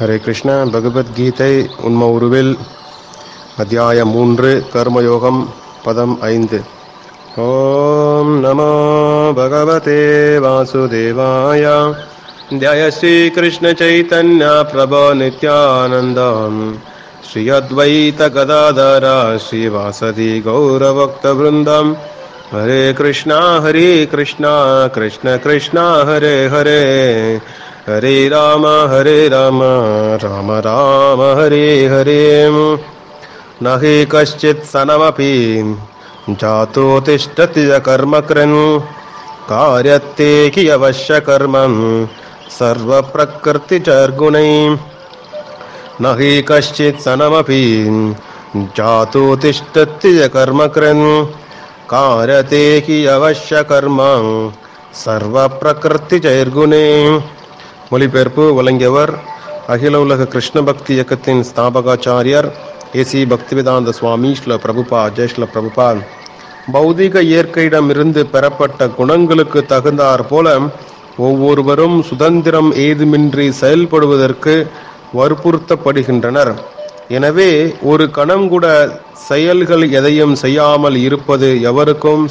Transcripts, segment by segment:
ஹரே கிருஷ்ணா. பகவத்கீதை உண்ம உருவில் அத்தியாயம் 3 கர்மயோகம் பதம் 5. ஓம் நமோ பகவதே வாசுதேவாய. ஜய ஸ்ரீ கிருஷ்ண சைதன்ய பிரபோ நித்யானந்தம் ஸ்ரீ அத்வைத கதாதர ஸ்ரீவாசதி கௌரபக்த விருந்தம். ஹரே கிருஷ்ணா கிருஷ்ணா கிருஷ்ணா ஹரே ஹரே ஹரே ராம ராம ராம ஹரே ஹரே. நஹி கஷ்சித் சனமபி ஜாதோ திஷ்டதி கர்மக்ரன் கார்யத்தே கி அவஸ்ய கர்மம் சர்வ பிரகிருதி சர்குணை. நஹி கஷ்சித் சனமபி ஜாதோ திஷ்டதி கர்மக்ரன் கார்யத்தே கி அவஸ்ய கர்மம் சர்வ பிரகிருதி சர்குணை. மொழிபெயர்ப்பு வழங்கியவர் அகில உலக கிருஷ்ண பக்தி இயக்கத்தின் ஸ்தாபகாச்சாரியர் ஏசி பக்திவேதாந்த சுவாமி ஸ்ரீல பிரபுபா. ஜெய் ஸ்ரீல பிரபுபா. பௌதிக இயற்கையிடமிருந்து பெறப்பட்ட குணங்களுக்கு தகுந்தாற் போல ஒவ்வொருவரும் சுதந்திரம் ஏதுமின்றி செயல்படுவதற்கு வற்புறுத்தப்படுகின்றனர். எனவே ஒரு கணம் கூட செயல்கள் எதையும் செய்யாமல் இருப்பது எவருக்கும்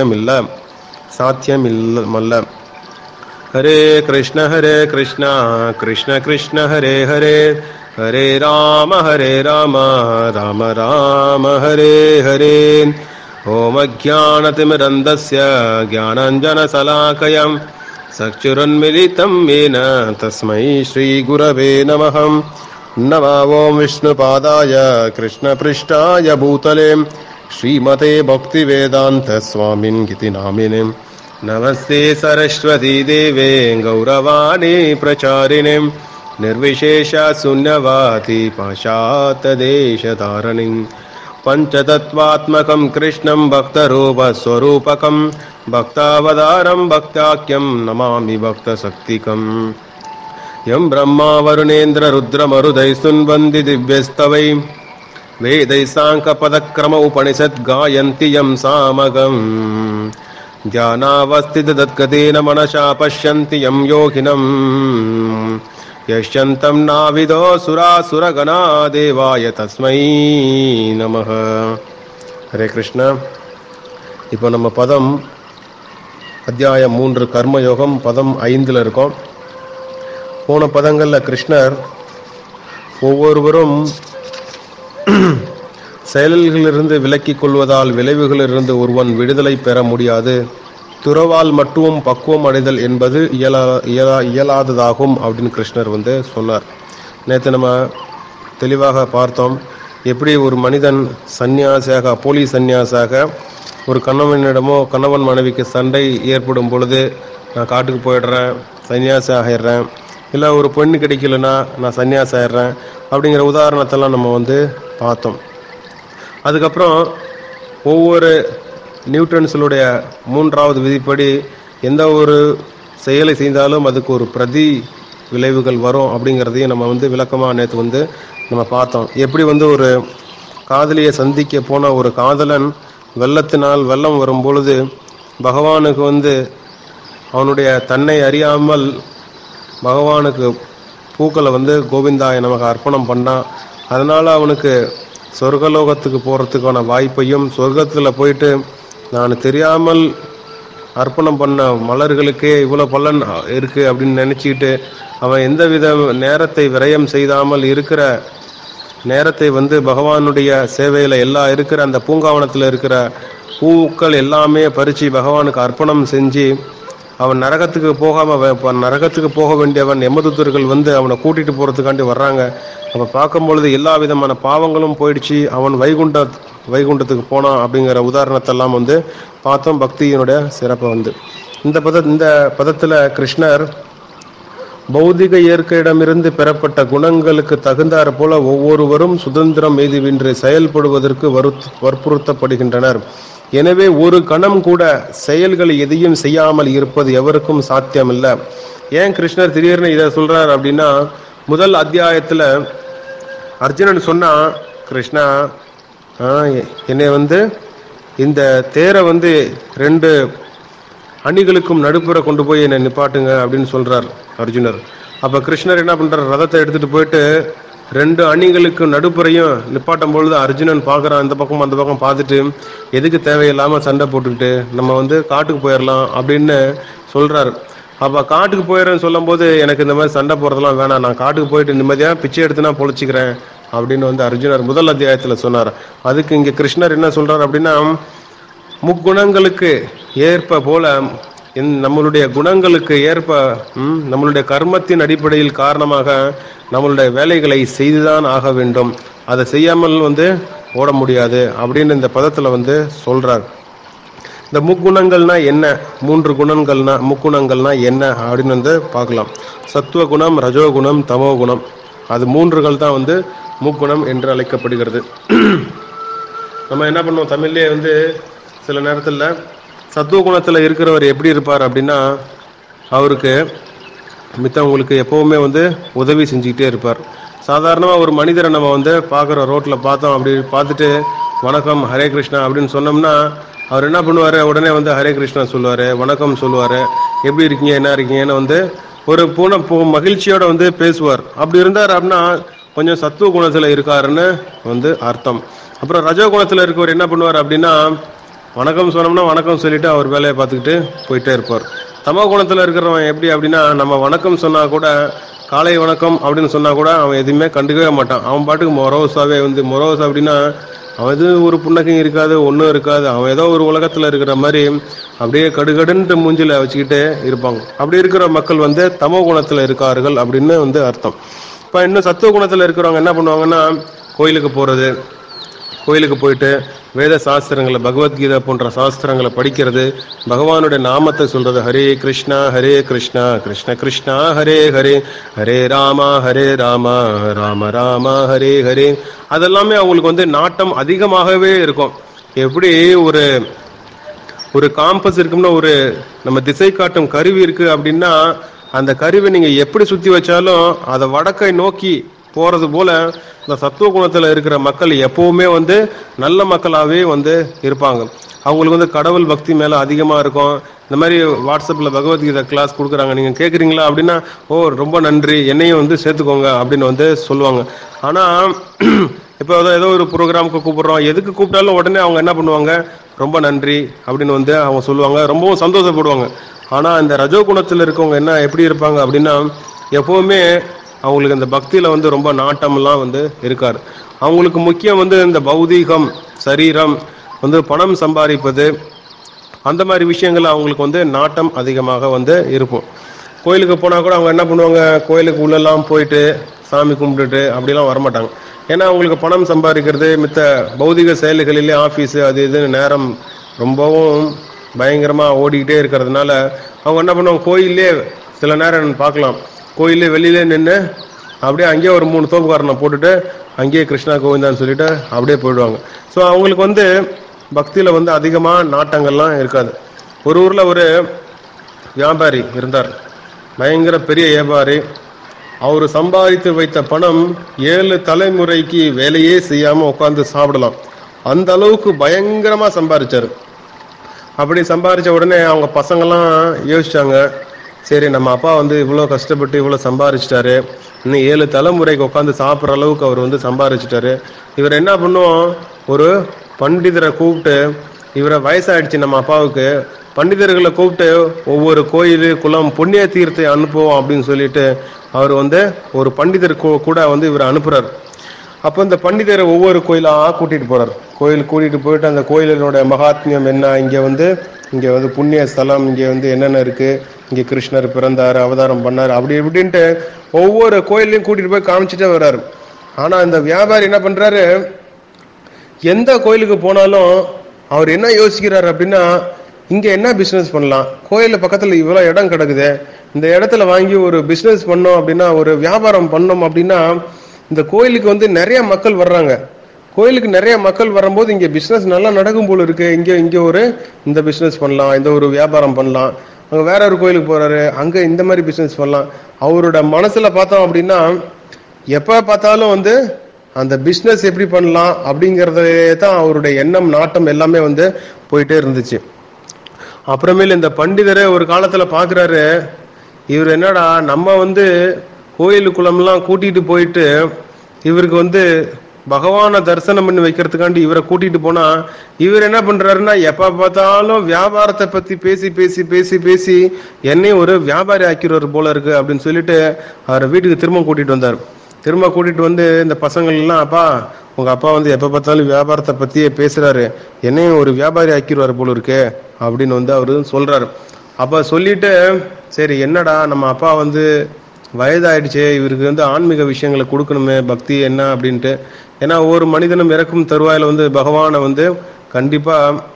சாத்தியமில்லமல்ல. ஹரே கிருஷ்ண கிருஷ்ண கிருஷ்ண ஹரே ஹரே ஹரே ராம ராம ராம ஹரே ஹரே. ஓம் அஜ்ஞானதிமிரந்தஸ்ய ஞானாஞ்சனசலாகயம் சக்ஷுருன்மிலிதம் ஏன தஸ்மை ஸ்ரீ குரவே நமः. நமோ ஓம் விஷ்ணுபாதாய கிருஷ்ணபிருஷ்டாய பூதலே ஸ்ரீமதே பக்திவேதாந்த ஸ்வாமின் கிதி நாமினே. நமஸ்தே சரஸ்வதி தேவே கௌரவாணி பிரசாரிணே நிர்விசேஷ சூன்யவாதி பாஷாத்ததேசதாரணி. பஞ்சதத்வாத்மகம் கிருஷ்ணம் பக்தரூபஸ்வரூபகம் பக்தாவதாரம் பக்தாக்கியம் நமாமி பக்தசக்திகம். யம் பிரம்மா வருணேந்திர ருத்ரமருதை சுன்வந்தி திவ்யஸ்தவை வேதை சாங்க பதக்ரம உபனிஷத் காயந்தி யம் சாமகம். ध्यानावस्थितदत्गतेन मनसा पश्यन्ति यं योगिनं यश्यन्तं नाविदो सुरासुरगणा देवाय तस्मै நமः. ஹரே கிருஷ்ணா. இப்போ நம்ம பதம் அத்தியாயம் 3 கர்மயோகம் பதம் 5 இருக்கோம். போன பதங்களில் கிருஷ்ணர் ஒவ்வொருவரும் செயல்களிலிருந்து விலக்கிக் கொள்வதால் விளைவுகளிலிருந்து ஒருவன் விடுதலை பெற முடியாது, துறவால் மட்டும் பக்குவம் அடைதல் என்பது இயலாததாகும் அப்படின்னு கிருஷ்ணர் சொன்னார். நேற்று நம்ம தெளிவாக பார்த்தோம், எப்படி ஒரு மனிதன் சந்நியாசியாக போலி சந்நியாசாக ஒரு கணவன் மனைவிக்கு சண்டை ஏற்படும் பொழுது நான் காட்டுக்கு போயிடுறேன், சன்னியாசி ஆகிடுறேன், இல்லை ஒரு பெண்ணு கிடைக்கலன்னா நான் சன்னியாசி ஆகிடுறேன் அப்படிங்கிற உதாரணத்தெல்லாம் நம்ம பார்த்தோம். அதுக்கப்புறம் ஒவ்வொரு நியூட்டன்ஸுடைய 3வது விதிப்படி எந்த ஒரு செயலை செய்தாலும் அதுக்கு ஒரு பிரதி விளைவுகள் வரும் அப்படிங்கிறதையும் நம்ம விளக்கமாக நேற்று நம்ம பார்த்தோம். எப்படி ஒரு காதலியை சந்திக்க போன ஒரு காதலன் வெள்ளத்தினால் வெள்ளம் வரும் பொழுது பகவானுக்கு அவனுடைய தன்னை அறியாமல் பகவானுக்கு பூக்களை கோவிந்தாய நமக்கு அர்ப்பணம் பண்ணான். அதனால் அவனுக்கு சொர்க்கலோகத்துக்கு போகிறதுக்கான வாய்ப்பையும், சொர்க்கத்தில் போயிட்டு நான் தெரியாமல் அர்ப்பணம் பண்ண மலர்களுக்கே இவ்வளோ பலன் இருக்குது அப்படின்னு நினச்சிக்கிட்டு அவன் எந்தவித நேரத்தை விரயம் செய்தாமல் இருக்கிற நேரத்தை பகவானுடைய சேவையில் இருக்கிற அந்த பூங்காவனத்தில் இருக்கிற பூக்கள் எல்லாமே பறித்து பகவானுக்கு அர்ப்பணம் செஞ்சு அவன் நரகத்துக்கு போக வேண்டியவன் யமதூதர்கள் அவனை கூட்டிகிட்டு போகிறதுக்காண்டி வர்றாங்க. அப்போ பார்க்கும்பொழுது எல்லா விதமான பாவங்களும் போயிடுச்சு, அவன் வைகுண்டத்துக்கு போனான் அப்படிங்கிற உதாரணத்தெல்லாம் பார்த்தோம். பக்தியினுடைய சிறப்பை இந்த பதத்தில் கிருஷ்ணர் பௌதிக இயற்கையிடமிருந்து பெறப்பட்ட குணங்களுக்கு தகுந்தாற் போல ஒவ்வொருவரும் சுதந்திரம் ஏதுமின்றி செயல்படுவதற்கு வற்புறுத்தப்படுகின்றனர். எனவே ஒரு கணம் கூட செயல்கள் எதையும் செய்யாமல் இருப்பது எவருக்கும் சாத்தியமில்லை. ஏன் கிருஷ்ணர் திடீர்னு இதை சொல்றார் அப்படின்னா, முதல் அத்தியாயத்தில் அர்ஜுனன் சொன்னா, கிருஷ்ணா என்னை இந்த தேரை 2 அணிகளுக்கும் நடுப்புற கொண்டு போய் என்னை நிப்பாட்டுங்க அப்படின்னு சொல்றார் அர்ஜுனர். அப்ப கிருஷ்ணர் என்ன பண்றாரு, ரதத்தை எடுத்துட்டு போயிட்டு 2 அணிகளுக்கு நடுப்புறையும் நிப்பாட்டும் பொழுது அர்ஜுனன் பார்க்கறான், இந்த பக்கம் அந்த பக்கம் பார்த்துட்டு, எதுக்கு தேவையில்லாம சண்டை போட்டுக்கிட்டு நம்ம வந்து காட்டுக்கு போயிடலாம் அப்படின்னு சொல்றாரு. அப்ப காட்டுக்கு போயிடுறேன்னு சொல்லும் போது, எனக்கு இந்த மாதிரி சண்டை போறதெல்லாம் வேணாம், நான் காட்டுக்கு போயிட்டு நிம்மதியா பிச்சை எடுத்து நான் பொழைச்சிக்கிறேன் அப்படின்னு வந்து அர்ஜுனர் முதல் அத்தியாயத்துல சொன்னார். அதுக்கு இங்க கிருஷ்ணர் என்ன சொல்றாரு அப்படின்னா, முக்குணங்களுக்கு ஏற்ப போல நம்மளுடைய குணங்களுக்கு ஏற்ப நம்மளுடைய கர்மத்தின் அடிப்படையில் காரணமாக நம்மளுடைய வேலைகளை செய்துதான் ஆக வேண்டும், அதை செய்யாமல் வந்து ஓட முடியாது அப்படின்னு இந்த பதத்துல வந்து சொல்றார். இந்த முக்குணங்கள்னா என்ன, 3 குணங்கள்னா முக்குணங்கள்னா என்ன அப்படின்னு வந்து பார்க்கலாம். சத்துவ குணம், ரஜோகுணம், தமோ குணம், அது 3கள் தான் வந்து முக்குணம் என்று அழைக்கப்படுகிறது. நம்ம என்ன பண்ணுவோம், தமிழ்லேயே வந்து சில நேரத்தில் சத்துவ குணத்தில் இருக்கிறவர் எப்படி இருப்பார் அப்படின்னா, அவருக்கு மித்தவங்களுக்கு எப்பவுமே வந்து உதவி செஞ்சுக்கிட்டே இருப்பார். சாதாரணமாக ஒரு மனிதரை நம்ம வந்து பார்க்குற ரோட்டில் பார்த்தோம், அப்படி பார்த்துட்டு வணக்கம் ஹரே கிருஷ்ணா அப்படின்னு சொன்னோம்னா அவர் என்ன பண்ணுவார், உடனே வந்து ஹரே கிருஷ்ணா சொல்லுவார், வணக்கம் சொல்லுவார், எப்படி இருக்கீங்க என்ன இருக்கீங்கன்னு வந்து ஒரு மகிழ்ச்சியோட வந்து பேசுவார். அப்படி இருந்தார் அப்படின்னா கொஞ்சம் சத்துவ குணத்தில் இருக்காருன்னு வந்து அர்த்தம். அப்புறம் ரஜோ குணத்தில் இருக்கவர் என்ன பண்ணுவார் அப்படின்னா, வணக்கம் சொன்னோம்னா வணக்கம் சொல்லிட்டு அவர் வேலையை பார்த்துக்கிட்டு போயிட்டே இருப்பார். தமோ குணத்தில் இருக்கிறவன் எப்படி அப்படின்னா, நம்ம வணக்கம் சொன்னா கூட, காலை வணக்கம் அப்படின்னு சொன்னா கூட அவன் எதுவுமே கண்டுக்கவே மாட்டான். அவன் பாட்டுக்கு மொரோசாவே வந்து மொரோசா அப்படின்னா அவன் எது ஒரு புண்ணக்கம் இருக்காது, ஒன்றும் இருக்காது, அவன் ஏதோ ஒரு உலகத்தில் இருக்கிற மாதிரி அப்படியே கடுகடுன்ட்டு மூஞ்சில வச்சுக்கிட்டே இருப்பாங்க. அப்படி இருக்கிற மக்கள் வந்து தமோ குணத்தில் இருக்கார்கள் அப்படின்னு வந்து அர்த்தம். இப்போ இன்னும் சத்துவ குணத்தில் இருக்கிறவங்க என்ன பண்ணுவாங்கன்னா, கோயிலுக்கு போகிறது, கோயிலுக்கு போயிட்டு வேத சாஸ்திரங்களை, பகவத்கீதை போன்ற சாஸ்திரங்களை படிக்கிறது, பகவானுடைய நாமத்தை சொல்றது, ஹரே கிருஷ்ணா கிருஷ்ண கிருஷ்ணா ஹரே ஹரே, ஹரே ராமா ராம ராம ஹரே ஹரே, அதெல்லாமே அவங்களுக்கு வந்து நாட்டம் அதிகமாகவே இருக்கும். எப்படி ஒரு காம்பஸ் இருக்கும்னா, ஒரு நம்ம திசை காட்டும் கருவி இருக்கு அப்படின்னா, அந்த கருவி நீங்க எப்படி சுத்தி வச்சாலும் அதை வடக்கை நோக்கி போறது போல இந்த சத்துவ குணத்துல இருக்கிற மக்கள் எப்பவுமே வந்து நல்ல மக்களாவே வந்து இருப்பாங்க. அவங்களுக்கு வந்து கடவுள் பக்தி மேல அதிகமா இருக்கும். இந்த மாதிரி வாட்ஸ்அப்ல பகவத்கீதை கிளாஸ் கொடுக்குறாங்க, நீங்க கேட்குறீங்களா அப்படின்னா, ஓ ரொம்ப நன்றி, என்னையும் வந்து சேர்த்துக்கோங்க அப்படின்னு வந்து சொல்லுவாங்க. ஆனா இப்போ ஏதோ ஒரு ப்ரோக்ராமுக்கு கூப்பிடுறோம், எதுக்கு கூப்பிட்டாலும் உடனே அவங்க என்ன பண்ணுவாங்க, ரொம்ப நன்றி அப்படின்னு வந்து அவங்க சொல்லுவாங்க, ரொம்பவும் சந்தோஷப்படுவாங்க. ஆனா இந்த ரஜோ குணத்தில் இருக்கவங்க என்ன எப்படி இருப்பாங்க அப்படின்னா, எப்பவுமே அவங்களுக்கு இந்த பக்தியில வந்து ரொம்ப நாட்டம்லாம் வந்து இருக்காரு. அவங்களுக்கு முக்கியம் வந்து இந்த பௌதீகம், சரீரம், வந்து பணம் சம்பாதிப்பது, அந்த மாதிரி விஷயங்கள் அவங்களுக்கு வந்து நாட்டம் அதிகமாக வந்து இருக்கும். கோயிலுக்கு போனால் கூட அவங்க என்ன பண்ணுவாங்க, கோயிலுக்கு உள்ளெல்லாம் போயிட்டு சாமி கும்பிட்டுட்டு அப்படிலாம் வரமாட்டாங்க. ஏன்னா அவங்களுக்கு பணம் சம்பாதிக்கிறது, மித்த பௌதிக செயல்களிலே ஆஃபீஸு அது இதுன்னு நேரம் ரொம்பவும் பயங்கரமாக ஓடிக்கிட்டே இருக்கிறதுனால அவங்க என்ன பண்ணுவாங்க, கோயிலே சில நேரம் பார்க்கலாம், கோயிலே வெளியிலே நின்று அப்படியே அங்கேயே ஒரு 3 தோப்புக்காரனை போட்டுட்டு அங்கேயே கிருஷ்ணா கோவிந்தான்னு சொல்லிட்டு அப்படியே போயிடுவாங்க. ஸோ அவங்களுக்கு வந்து பக்தியில் வந்து அதிகமாக நாட்டங்கள்லாம் இருக்காது. ஒரு ஊரில் ஒரு வியாபாரி இருந்தார், பயங்கர பெரிய வியாபாரி. அவர் சம்பாதித்து வைத்த பணம் 7 தலைமுறைக்கு வேலையே செய்யாமல் உட்காந்து சாப்பிடலாம், அந்த அளவுக்கு பயங்கரமாக சம்பாதிச்சார். அப்படி சம்பாதிச்ச உடனே அவங்க பசங்கள்லாம் யோசிச்சாங்க, சரி நம்ம அப்பா வந்து இவ்வளோ கஷ்டப்பட்டு இவ்வளோ சம்பாரிச்சிட்டாரு, இன்னும் 7 தலைமுறைக்கு உட்காந்து சாப்பிட்ற அளவுக்கு அவர் வந்து சம்பாரிச்சிட்டாரு, இவர் என்ன பண்ணுவோம், ஒரு பண்டிதரை கூப்பிட்டு, இவரை வயசாயிடுச்சு நம்ம அப்பாவுக்கு, பண்டிதர்களை கூப்பிட்டு ஒவ்வொரு கோயில் குளம் புண்ணிய தீர்த்தை அனுப்புவோம் அப்படின்னு சொல்லிட்டு அவர் வந்து ஒரு பண்டிதர் கூட வந்து இவரை அனுப்புறாரு. அப்போ இந்த பண்டிதரை ஒவ்வொரு கோயிலாக கூட்டிகிட்டு போகிறார். கோயில் கூட்டிகிட்டு போயிட்டு அந்த கோயிலினுடைய மகாத்மியம் என்ன, இங்கே வந்து புண்ணிய ஸ்தலம், இங்கே வந்து என்னென்ன இருக்குது, இங்கே கிருஷ்ணர் பிறந்தார், அவதாரம் பண்ணார், அப்படி இப்படின்ட்டு ஒவ்வொரு கோயிலையும் கூட்டிகிட்டு போய் காமிச்சிட்டே வர்றாரு. ஆனால் இந்த வியாபாரி என்ன பண்ணுறாரு, எந்த கோயிலுக்கு போனாலும் அவர் என்ன யோசிக்கிறார் அப்படின்னா, இங்கே என்ன பிஸ்னஸ் பண்ணலாம், கோயிலில் பக்கத்தில் இவ்வளோ இடம் கிடக்குது, இந்த இடத்துல வாங்கி ஒரு பிஸ்னஸ் பண்ணோம் அப்படின்னா, ஒரு வியாபாரம் பண்ணோம் அப்படின்னா, இந்த கோயிலுக்கு வந்து நிறைய மக்கள் வர்றாங்க, கோயிலுக்கு நிறைய மக்கள் வரும்போது இங்கே பிஸ்னஸ் நல்லா நடக்கும் போல இருக்கு, இங்கே இந்த பிஸ்னஸ் பண்ணலாம், இந்த ஒரு வியாபாரம் பண்ணலாம். அங்கே வேற ஒரு கோயிலுக்கு போறாரு, அங்கே இந்த மாதிரி பிஸ்னஸ் பண்ணலாம். அவரோட மனசுல பார்த்தோம் அப்படின்னா எப்போ பார்த்தாலும் வந்து அந்த பிஸ்னஸ் எப்படி பண்ணலாம் அப்படிங்கிறதே தான் அவருடைய எண்ணம், நாட்டம் எல்லாமே வந்து போயிட்டே இருந்துச்சு. அப்புறமேல இந்த பண்டிதரை ஒரு காலத்துல பாக்குறாரு, இவர் என்னடா நம்ம வந்து கோயிலுக்குள்ளம்லாம் கூட்டிட்டு போயிட்டு இவருக்கு வந்து பகவானை தரிசனம் பண்ணி வைக்கிறதுக்காண்டி இவரை கூட்டிட்டு போனா இவர் என்ன பண்றாருன்னா எப்ப பார்த்தாலும் வியாபாரத்தை பத்தி பேசி பேசி பேசி பேசி என்னையும் ஒரு வியாபாரி ஆக்கிடுவார் போல இருக்கு அப்படின்னு சொல்லிட்டு அவரை வீட்டுக்கு திரும்ப கூட்டிட்டு வந்தார். திரும்ப கூட்டிட்டு வந்து இந்த பசங்கள் எல்லாம், அப்பா உங்க அப்பா வந்து எப்ப பார்த்தாலும் வியாபாரத்தை பத்தியே பேசுறாரு, என்னையும் ஒரு வியாபாரி ஆக்கிடுவார் போல இருக்கு அப்படின்னு வந்து அவரு சொல்றாரு. அப்ப சொல்லிட்டு, சரி என்னடா நம்ம அப்பா வந்து வயதாயிடுச்சு, இவருக்கு வந்து ஆன்மீக விஷயங்களை கொடுக்கணுமே, பக்தி என்ன அப்படின்ட்டு. ஏன்னா ஒவ்வொரு மனிதனும் இறக்கும் தருவாயில வந்து பகவானை வந்து கண்டிப்பா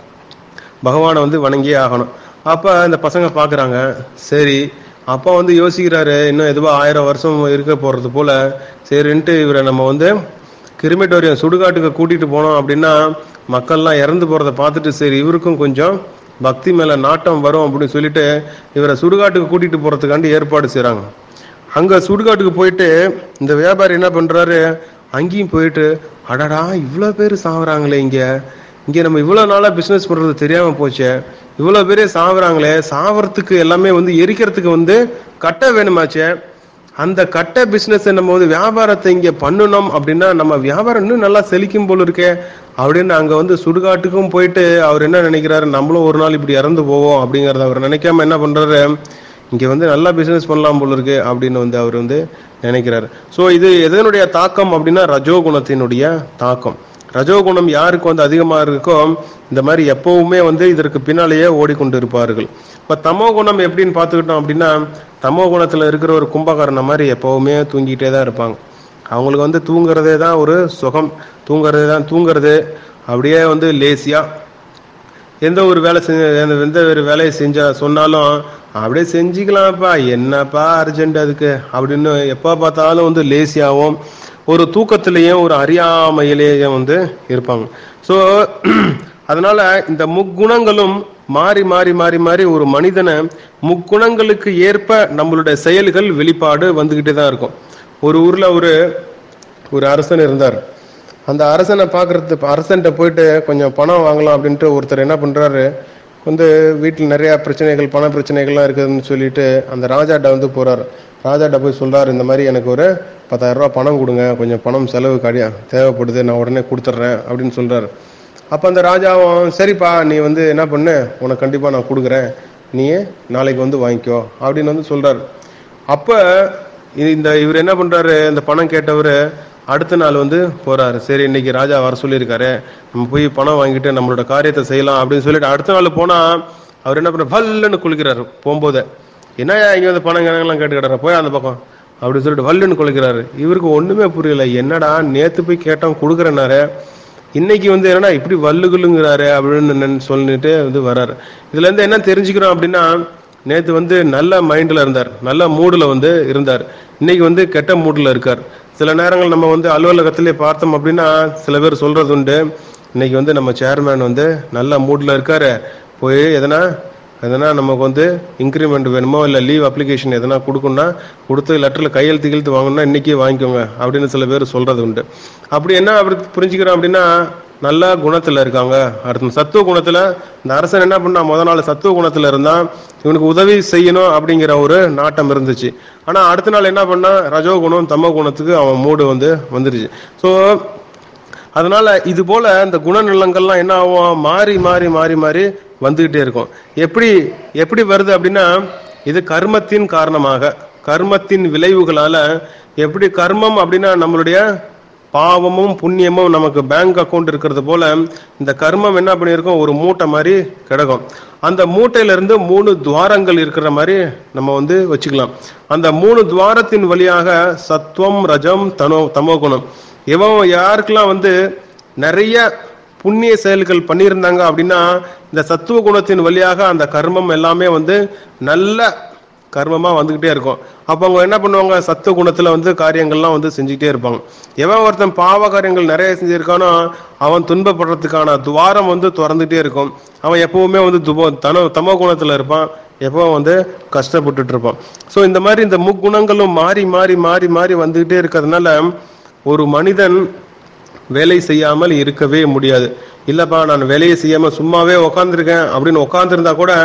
பகவானை வந்து வணங்கியே ஆகணும். அப்ப இந்த பசங்க பாக்குறாங்க. சரி அப்பா வந்து யோசிக்கிறாரு, இன்னும் எதுவோ 1000 வருஷம் இருக்க போறது போல, சரின்ட்டு இவரை நம்ம வந்து கிரிமிட்டோரியம் சுடுகாட்டுக்கு கூட்டிட்டு போனோம் அப்படின்னா மக்கள்லாம் இறந்து போறதை பார்த்துட்டு சரி இவருக்கும் கொஞ்சம் பக்தி மேல நாட்டம் வரும் அப்படின்னு சொல்லிட்டு இவரை சுடுகாட்டுக்கு கூட்டிட்டு போறதுக்காண்டி ஏற்பாடு செய்றாங்க. அங்க சுடுகாட்டுக்கு போயிட்டு இந்த வியாபாரி என்ன பண்றாரு, அங்கேயும் போயிட்டு, அடடா இவ்வளவு பேர் சாகுறாங்களே, இங்க நம்ம இவ்வளவு நாளா பிசினஸ் பண்றது தெரியாம போச்சே, இவ்வளவு பேரே சாகுறாங்களே, சாவறதுக்கு எல்லாமே வந்து எரிக்கிறதுக்கு வந்து கட்டை வேணுமாச்சே, அந்த கட்டை பிசினஸ் நம்ம வந்து வியாபாரத்தை இங்க பண்ணணும் அப்படின்னா நம்ம வியாபாரம் இன்னும் நல்லா செழிக்கும் போல இருக்கே அப்படின்னு அங்க வந்து சுடுகாட்டுக்கும் போயிட்டு அவர் என்ன நினைக்கிறாரு, நம்மளும் ஒரு நாள் இப்படி இறந்து போவோம் அப்படிங்கறத அவர் நினைக்காம என்ன பண்றாரு, இங்க வந்து நல்லா பிசினஸ் பண்ணலாம் போல இருக்கு அப்படின்னு வந்து அவர் வந்து நினைக்கிறாரு. சோ இது எதனுடைய தாக்கம் அப்படின்னா ரஜோகுணத்தினுடைய தாக்கம். ரஜோகுணம் யாருக்கு வந்து அதிகமா இருக்கோ இந்த மாதிரி எப்பவுமே வந்து இதற்கு பின்னாலேயே ஓடிக்கொண்டு இருப்பார்கள். இப்ப தமோ குணம் எப்படின்னு பாத்துக்கிட்டோம் அப்படின்னா, தமோ குணத்துல இருக்கிற ஒரு கும்பகாரன மாதிரி எப்பவுமே தூங்கிட்டே தான் இருப்பாங்க. அவங்களுக்கு வந்து தூங்குறதே தான் ஒரு சுகம், தூங்குறது அப்படியே வந்து லேசியா எந்த ஒரு வேலையை செஞ்சா சொன்னாலும் அப்படியே செஞ்சுக்கலாம்ப்பா, என்னப்பா அர்ஜென்ட் அதுக்கு அப்படின்னு எப்ப பார்த்தாலும் வந்து லேசியாவும் ஒரு தூக்கத்திலேயும் ஒரு அறியாமையிலேயும் வந்து இருப்பாங்க. ஸோ அதனால இந்த முக்குணங்களும் மாறி மாறி மாறி மாறி ஒரு மனிதனை முக்குணங்களுக்கு ஏற்ப நம்மளுடைய செயல்கள் வெளிப்பாடு வந்துகிட்டே தான் இருக்கும். ஒரு ஊர்ல ஒரு அரசன் இருந்தார். அந்த அரசனை பார்க்கறதுக்கு அரசன்ட்ட போயிட்டு கொஞ்சம் பணம் வாங்கலாம் அப்படின்ட்டு ஒருத்தர் என்ன பண்றாரு, வந்து வீட்டில் நிறைய பிரச்சனைகள் பண பிரச்சனைகள்லாம் இருக்குதுன்னு சொல்லிட்டு அந்த ராஜாட்ட வந்து போறாரு. ராஜாட்ட போய் சொல்றாரு, இந்த மாதிரி எனக்கு ஒரு 10,000 ரூபாய் பணம் கொடுங்க, கொஞ்சம் பணம் செலவு தேவைப்படுது, நான் உடனே கொடுத்துட்றேன் அப்படின்னு சொல்றாரு. அப்ப அந்த ராஜாவும் சரிப்பா நீ வந்து என்ன பண்ணு, உனக்கு கண்டிப்பா நான் கொடுக்குறேன், நீ நாளைக்கு வந்து வாங்கிக்கோ அப்படின்னு வந்து சொல்றாரு. அப்ப இவர் என்ன பண்றாரு, இந்த பணம் கேட்டவர் அடுத்த நாள் வந்து போறாரு. சரி இன்னைக்கு ராஜா வர சொல்லியிருக்காரு, நம்ம போய் பணம் வாங்கிட்டு நம்மளோட காரியத்தை செய்யலாம் அப்படின்னு சொல்லிட்டு அடுத்த நாள் போனா அவர் என்ன பண்ற, வல்லுன்னு குளிக்கிறாரு. போகும்போது என்னையா இங்க வந்து பணம் கணக்கெல்லாம் கேட்டுக்கிட்டார, போய் அந்த பக்கம் அப்படின்னு சொல்லிட்டு வல்லுன்னு குளிக்கிறாரு. இவருக்கு ஒண்ணுமே புரியல, என்னடா நேத்து போய் கேட்டோம் கொடுக்குறேன்னாரு, இன்னைக்கு வந்து என்னன்னா இப்படி வல்லுகுலுங்கிறாரு அப்படின்னு சொல்லிட்டு வந்து வர்றாரு. இதுல இருந்து என்ன தெரிஞ்சுக்கிறோம் அப்படின்னா, நேத்து வந்து நல்ல மைண்ட்ல இருந்தார், நல்ல மூடுல வந்து இருந்தார், இன்னைக்கு வந்து கெட்ட மூடுல இருக்கார். சில நேரங்கள் நம்ம வந்து அலுவலகத்திலே பார்த்தோம் அப்படின்னா சில பேர் சொல்றது உண்டு, இன்னைக்கு வந்து நம்ம சேர்மேன் வந்து நல்ல மூட்ல இருக்காரு, போய் எதனா நமக்கு வந்து இன்க்ரிமெண்ட் வேணுமோ இல்லை லீவ் அப்ளிகேஷன் எதனா கொடுக்கணும்னா கொடுத்து லெட்டரில் கையெழுத்து வாங்கணும்னா இன்னைக்கே வாங்கிக்கோங்க அப்படின்னு சில பேர் சொல்றது உண்டு. அப்படி என்ன அப்படி புரிஞ்சுக்கிறோம் அப்படின்னா நல்ல குணத்துல இருக்காங்க. அடுத்த சத்துவ குணத்துல இந்த அரசன் என்ன பண்ணா, முத நாள் சத்துவ குணத்துல இருந்தா இவனுக்கு உதவி செய்யணும் அப்படிங்கிற ஒரு நாட்டம் இருந்துச்சு. ஆனா அடுத்த நாள் என்ன பண்ணா, ரஜோ குணம் தமோ குணத்துக்கு அவன் மூடு வந்து வந்துருச்சு. ஸோ அதனால இது போல இந்த குணநலங்கள்லாம் என்ன ஆகும், மாறி மாறி மாறி மாறி வந்துகிட்டே இருக்கும். எப்படி வருது அப்படின்னா, இது கர்மத்தின் காரணமாக, கர்மத்தின் விளைவுகளால. எப்படி கர்மம் அப்படின்னா நம்மளுடைய பாவமும் புண்ணியமும் நமக்கு பேங்க் அக்கௌண்ட் இருக்கிறது போல இந்த கர்மம் என்ன பண்ணியிருக்கோம், ஒரு மூட்டை மாதிரி கிடக்கும். அந்த மூட்டையில இருந்து 3 துவாரங்கள் இருக்கிற மாதிரி நம்ம வந்து வச்சுக்கலாம். அந்த 3 துவாரத்தின் வழியாக சத்துவம் ரஜம் தமோ குணம், யாருக்கெல்லாம் வந்து நிறைய புண்ணிய செயல்கள் பண்ணியிருந்தாங்க அப்படின்னா இந்த சத்துவ குணத்தின் வழியாக அந்த கர்மம் எல்லாமே வந்து நல்ல கர்மமா வந்துகிட்டே இருக்கும். அப்ப அவங்க என்ன பண்ணுவாங்க, சத்துவ குணத்துல வந்து காரியங்கள்லாம் வந்து செஞ்சுக்கிட்டே இருப்பாங்க. ஒருத்தன் பாவ காரியங்கள் நிறைய செஞ்சிருக்கானோ அவன் துன்பப்படுறதுக்கான துவாரம் வந்து திறந்துட்டே இருக்கும். அவன் எப்பவுமே வந்து தமோ குணத்துல இருப்பான், எப்பவும் வந்து கஷ்டப்பட்டுட்டு இருப்பான். சோ இந்த மாதிரி இந்த முக்குணங்களும் மாறி மாறி மாறி மாறி வந்துகிட்டே இருக்கிறதுனால ஒரு மனிதன் வேலை செய்யாமல் இருக்கவே முடியாது. இல்லப்பா நான் வேலையை செய்யாம சும்மாவே உக்காந்துருக்கேன் அப்படின்னு உட்காந்துருந்தா கூட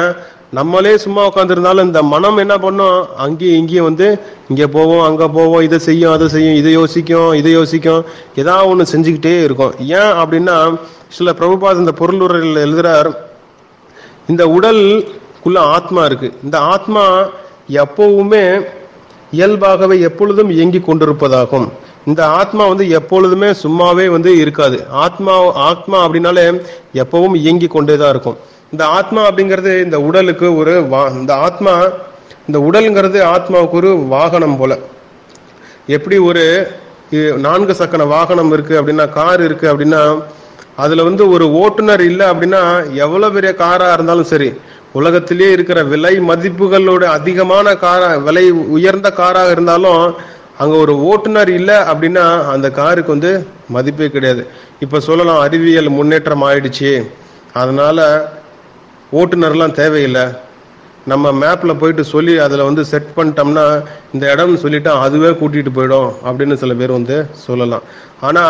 நம்மளே சும்மா உட்காந்துருந்தாலும் இந்த மனம் என்ன பண்ணும், அங்கேயும் இங்கேயும் வந்து இங்கே போவோம் அங்கே போவோம், இதை செய்யும் அதை செய்யும், இதை யோசிக்கும், ஏதாவது ஒன்று செஞ்சுக்கிட்டே இருக்கும். ஏன் அப்படின்னா சில பிரபுபாத் இந்த பொருளுரையில் எழுதுறார், இந்த உடலுக்குள்ள ஆத்மா இருக்கு. இந்த ஆத்மா எப்பவுமே இயல்பாகவே எப்பொழுதும் இயங்கி கொண்டிருப்பதாகும். இந்த ஆத்மா வந்து எப்பொழுதுமே சும்மாவே வந்து இருக்காது. ஆத்மா அப்படின்னாலே எப்பவும் இயங்கி கொண்டேதான் இருக்கும். இந்த ஆத்மா அப்படிங்கிறது இந்த உடலுக்கு ஒரு இந்த உடல்ங்கிறது ஆத்மாவுக்கு ஒரு வாகனம் போல. எப்படி ஒரு 4 சக்கர வாகனம் இருக்கு அப்படின்னா, கார் இருக்கு அப்படின்னா, அதுல வந்து ஒரு ஓட்டுநர் இல்லை அப்படின்னா எவ்வளவு பெரிய காரா இருந்தாலும் சரி, உலகத்திலேயே இருக்கிற விலை மதிப்புகளோட அதிகமான விலை உயர்ந்த காராக இருந்தாலும் அங்க ஒரு ஓட்டுநர் இல்லை அப்படின்னா அந்த காருக்கு வந்து மதிப்பே கிடையாது. இப்ப சொல்லலாம், அறிவியல் முன்னேற்றம் ஆயிடுச்சு, அதனால ஓட்டுநர்லாம் தேவையில்லை, நம்ம மேப்ல போயிட்டு சொல்லி அதுல வந்து செட் பண்ணிட்டோம்னா இந்த இடம் சொல்லிட்டா அதுவே கூட்டிட்டு போயிடும் அப்படின்னு சில பேர் வந்து சொல்லலாம். ஆனா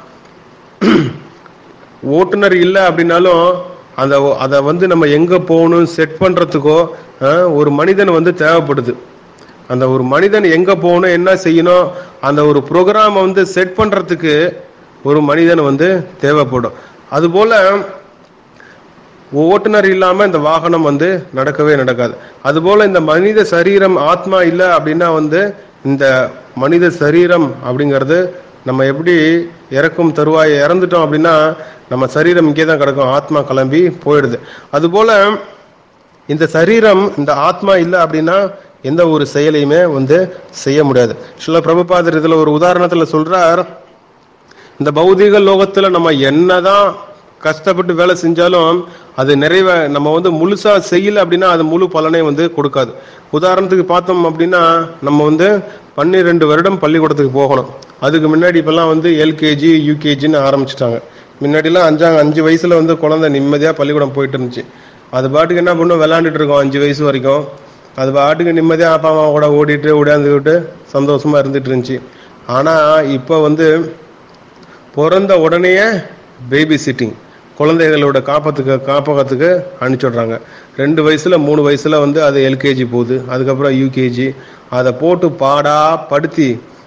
ஓட்டுநர் இல்லை அப்படின்னாலும் அதை வந்து நம்ம எங்க போகணும் செட் பண்றதுக்கோ ஒரு மனிதன் வந்து தேவைப்படுது. அந்த ஒரு மனிதன் எங்க போகணும் என்ன செய்யணும் அந்த ஒரு ப்ரோக்ராம் வந்து செட் பண்றதுக்கு ஒரு மனிதன் வந்து தேவைப்படும். அதுபோல ஓட்டுநர் இல்லாம இந்த வாகனம் வந்து நடக்கவே நடக்காது. அதுபோல இந்த மனித சரீரம் ஆத்மா இல்லை அப்படின்னா வந்து இந்த மனித சரீரம் அப்படிங்கிறது நம்ம எப்படி இறக்கும் தருவாய் இறந்துட்டோம் அப்படின்னா நம்ம சரீரம் இங்கே தான் கிடக்கும், ஆத்மா கிளம்பி போயிடுது. அதுபோல இந்த சரீரம் இந்த ஆத்மா இல்லை அப்படின்னா எந்த ஒரு செயலையுமே வந்து செய்ய முடியாது. சில பிரபுபாதர் இதுல ஒரு உதாரணத்துல சொல்றார், இந்த பௌதிக லோகத்துல நம்ம என்னதான் கஷ்டப்பட்டு வேலை செஞ்சாலும் அது நம்ம வந்து முழுசா செய்யல அப்படின்னா அது முழு பலனை வந்து கொடுக்காது. உதாரணத்துக்கு பார்த்தோம் அப்படின்னா நம்ம வந்து 12 வருடம் பள்ளிக்கூடத்துக்கு போகணும். அதுக்கு முன்னாடி இப்பெல்லாம் வந்து எல்கேஜி யூகேஜின்னு ஆரம்பிச்சுட்டாங்க. முன்னாடிலாம் 5 வயசுல வந்து குழந்தை நிம்மதியா பள்ளிக்கூடம் போயிட்டு இருந்துச்சு. அது பாட்டுக்கு என்ன பண்ணும், விளையாண்டுட்டு இருக்கோம் 5 வயசு வரைக்கும். அது பாட்டுக்கு நிம்மதியா அப்பா அம்மா கூட ஓடிட்டு ஓடியாந்துக்கிட்டு சந்தோஷமா இருந்துட்டு இருந்துச்சு. ஆனா இப்ப வந்து பிறந்த உடனேயே பேபி சிட்டிங், குழந்தைகளோட காப்பகத்துக்கு அனுப்பிச்சுடுறாங்க. 2 வயசுல 3 வயசுல வந்து அது எல்கேஜி போகுது, அதுக்கப்புறம் யூகேஜி. அதை போட்டு பாடா படுத்தி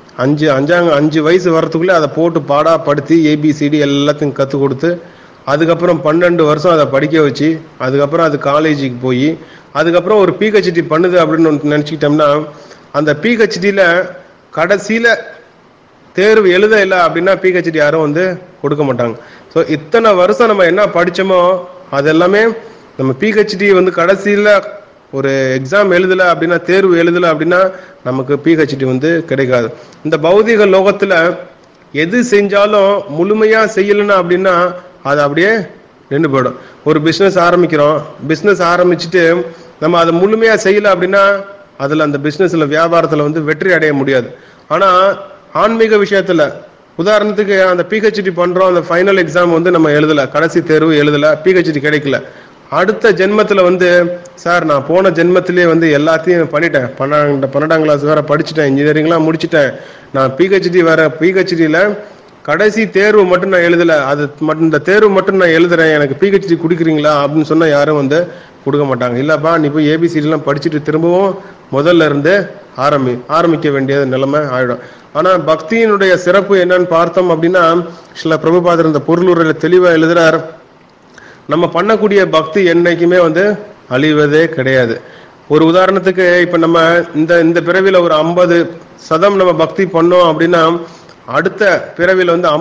5 வயசு வர்றதுக்குள்ளே அதை போட்டு பாடா படுத்தி ஏபிசிடி எல்லாத்தையும் கற்றுக் கொடுத்து அதுக்கப்புறம் 12 வருஷம் அதை படிக்க வச்சு அதுக்கப்புறம் அது காலேஜுக்கு போய் அதுக்கப்புறம் ஒரு பிஹெச்டி பண்ணுது அப்படின்னு நினச்சிக்கிட்டோம்னா அந்த பிஹெச்டியில் கடைசியில் தேர்வு எழுத இல்லை அப்படின்னா பிஹெச்டி யாரும் வந்து கொடுக்க மாட்டாங்க. ஸோ இத்தனை வருஷம் நம்ம என்ன படித்தோமோ அது எல்லாமே நம்ம பிஹெச்டி வந்து கடைசியில் ஒரு எக்ஸாம் எழுதலை அப்படின்னா தேர்வு எழுதலை அப்படின்னா நமக்கு பிஹெச்டி வந்து கிடைக்காது. இந்த பௌதிக லோகத்தில் எது செஞ்சாலும் முழுமையாக செய்யலைன்னா அப்படின்னா அது அப்படியே நின்று போயிடும். ஒரு பிஸ்னஸ் ஆரம்பிக்கிறோம், பிஸ்னஸ் ஆரம்பிச்சுட்டு நம்ம அதை முழுமையாக செய்யலை அப்படின்னா அதில் அந்த பிஸ்னஸில் வியாபாரத்தில் வந்து வெற்றி அடைய முடியாது. ஆனால் ஆன்மீக விஷயத்தில் உதாரணத்துக்கு அந்த பிஹெச்டி பண்ணுறோம், அந்த ஃபைனல் எக்ஸாம் வந்து நம்ம எழுதலை, கடைசி தேர்வு எழுதலை, பிஹெச்டி கிடைக்கல. அடுத்த ஜென்மத்தில் வந்து சார் நான் போன ஜென்மத்திலே வந்து எல்லாத்தையும் பண்ணிட்டேன், 12ஆம் கிளாஸ் வேற படிச்சுட்டேன், இன்ஜினியரிங்லாம் முடிச்சுட்டேன், நான் பிஹெச்டியில் கடைசி தேர்வு மட்டும் நான் எழுதலை, அது மட்டும் இந்த தேர்வு மட்டும் நான் எழுதுறேன், எனக்கு பிஹெச்டி கொடுக்குறீங்களா அப்படின்னு சொன்னால் யாரும் வந்து கொடுக்க மாட்டாங்க. இல்லைப்பா நீ போய் ஏபிசிடிலாம் படிச்சுட்டு திரும்பவும் முதல்ல இருந்து ஆரம்பிக்க வேண்டிய நிலைமை ஆயிடும். ஆனால் பக்தியினுடைய சிறப்பு என்னன்னு பார்த்தோம் அப்படின்னா சில பிரபுபாதர் இந்த பொருளுரையில் தெளிவாக எழுதுறார், நம்ம பண்ணக்கூடிய பக்தி என்னைக்குமே வந்து அழிவதே கிடையாது. ஒரு உதாரணத்துக்கு இப்ப நம்ம இந்த பிறவில ஒரு 50% நம்ம பக்தி பண்ணோம் அப்படின்னா அடுத்த பிறவில வந்து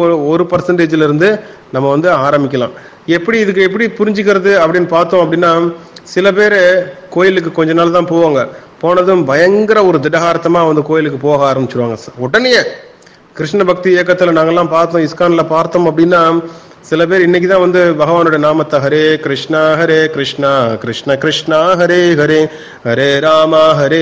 51% இருந்து நம்ம வந்து ஆரம்பிக்கலாம். இதுக்கு எப்படி புரிஞ்சுக்கிறது அப்படின்னு பார்த்தோம் அப்படின்னா சில பேர் கோயிலுக்கு கொஞ்ச நாள் தான் போவாங்க, போனதும் பயங்கர ஒரு திடகார்த்தமா வந்து கோயிலுக்கு போக ஆரம்பிச்சிருவாங்க. உடனே கிருஷ்ண பக்தி இயக்கத்துல நாங்கெல்லாம் பார்த்தோம், இஸ்கான்ல பார்த்தோம் அப்படின்னா சில பேர் இன்னைக்குதான் வந்து பகவானுடைய நாமத்தை ஹரே கிருஷ்ணா கிருஷ்ண கிருஷ்ணா ஹரே ஹரே ஹரே ராமா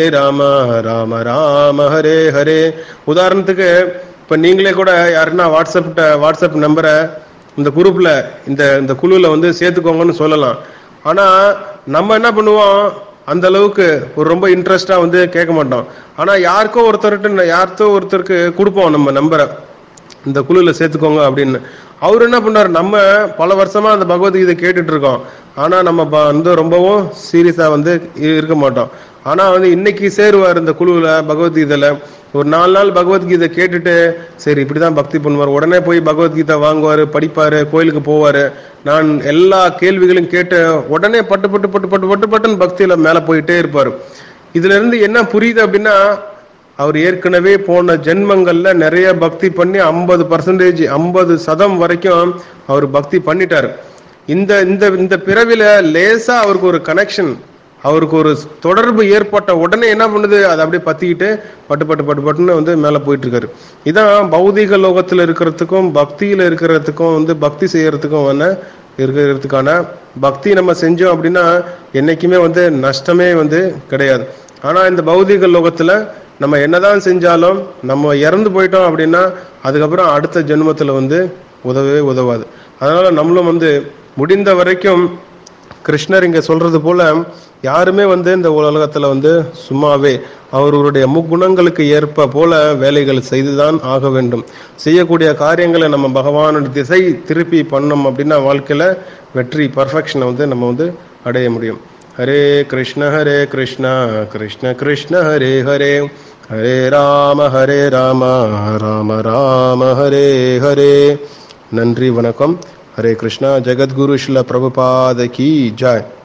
ராம ராம ஹரே ஹரே. உதாரணத்துக்கு இப்ப நீங்களே கூட யாருன்னா வாட்ஸ்அப் நம்பரை இந்த குரூப்ல இந்த குழுல வந்து சேர்த்துக்கோங்கன்னு சொல்லலாம். ஆனா நம்ம என்ன பண்ணுவோம், அந்த அளவுக்கு ஒரு ரொம்ப இன்ட்ரெஸ்டா வந்து கேட்க மாட்டோம். ஆனா யாருக்கோ ஒருத்தருக்கு கொடுப்போம் நம்ம நம்பரை, இந்த குழுல சேர்த்துக்கோங்க அப்படின்னு. அவர் என்ன பண்ணாரு, நம்ம பல வருஷமா அந்த பகவத்கீதை கேட்டுட்டு இருக்கோம். ஆனா நம்ம வந்து ரொம்பவும் சீரியஸா வந்து இருக்க மாட்டோம். ஆனா வந்து இன்னைக்கு சேருவார் இந்த குழுவுல பகவத்கீதையில. ஒரு 4 நாள் பகவத்கீதை கேட்டுட்டு சரி இப்படிதான் பக்தி பண்ணுவார். உடனே போய் பகவத்கீதை வாங்குவாரு, படிப்பாரு, கோயிலுக்கு போவாரு. நான் எல்லா கேள்விகளையும் கேட்டு உடனே பட்டு பட்டு பட்டு பட்டு பட்டு பட்டுன்னு பக்தியில மேல போயிட்டே இருப்பாரு. இதுல இருந்து என்ன புரியுது அப்படின்னா, அவர் ஏற்கனவே போன ஜென்மங்கள்ல நிறைய பக்தி பண்ணி 50% 50% வரைக்கும் அவர் பக்தி பண்ணிட்டாரு. இந்த இந்த இந்த பிறவில லேசா அவருக்கு ஒரு கனெக்ஷன், அவருக்கு ஒரு தொடர்பு ஏற்பட்ட உடனே என்ன பண்ணுது, அதை அப்படியே பத்திக்கிட்டு பட்டு பட்டு பட்டு பட்டுன்னு வந்து மேல போயிட்டு இருக்காரு. இதான் பௌதிக லோகத்துல இருக்கிறதுக்கும் பக்தியில இருக்கிறதுக்கும் வந்து பக்தி செய்யறதுக்கும் இருக்கிறதுக்கான பக்தி நம்ம செஞ்சோம் அப்படின்னா என்னைக்குமே வந்து நஷ்டமே வந்து கிடையாது. ஆனா இந்த பௌதிக லோகத்துல நம்ம என்னதான் செஞ்சாலும் நம்ம இறந்து போயிட்டோம் அப்படின்னா அதுக்கப்புறம் அடுத்த ஜென்மத்துல வந்து உதவவே உதவாது. அதனால நம்மளும் வந்து முடிந்த வரைக்கும் கிருஷ்ணர் இங்க சொல்றது போல யாருமே வந்து இந்த உலகத்துல வந்து சும்மாவே அவர்களுடைய முக்குணங்களுக்கு ஏற்ப போல வேலைகள் செய்துதான் ஆக வேண்டும். செய்யக்கூடிய காரியங்களை நம்ம பகவானுடைய திசை திருப்பி பண்ணோம் அப்படின்னா வாழ்க்கையில வெற்றி பர்ஃபெக்ஷனை வந்து நம்ம வந்து அடைய முடியும். ஹரே கிருஷ்ண கிருஷ்ண கிருஷ்ண ஹரே ஹரே, ஹரே ராம ராம ராம ஹரே ஹரே. நன்றி, வணக்கம். ஹரே கிருஷ்ணா. ஜெகத்குரு ஸ்ரீல பிரபுபாத கி ஜெய்.